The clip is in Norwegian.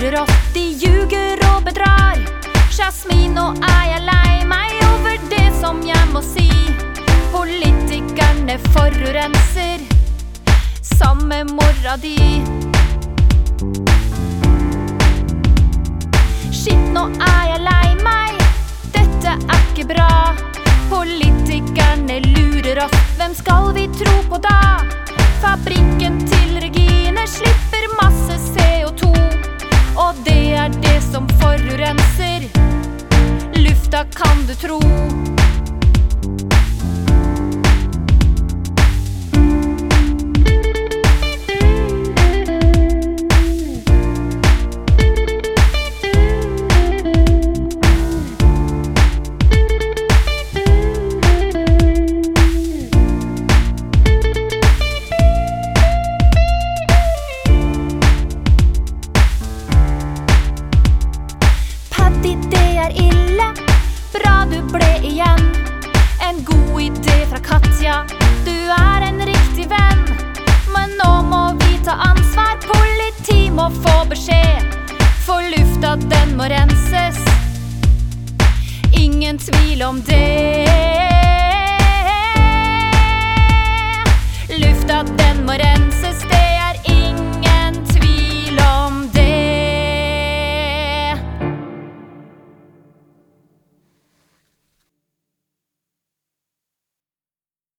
lurer oss, de ljuger og bedrar. Jasmin, nå jeg lei meg over det som jeg må si. Politikerne forurenser, samme mora di. Shit, nå jeg lei meg, dette ikke bra. Politikerne lurer oss, hvem skal vi tro på da? Fabrikken til Regine slipper masse CO2, og det det som forurenser. Lufta kan du tro. Det ille, bra du ble igjen. En god idé fra Katja, du en riktig venn. Men nå må vi ta ansvar, politi må få beskjed. For lufta den må renses, ingen tvil om det.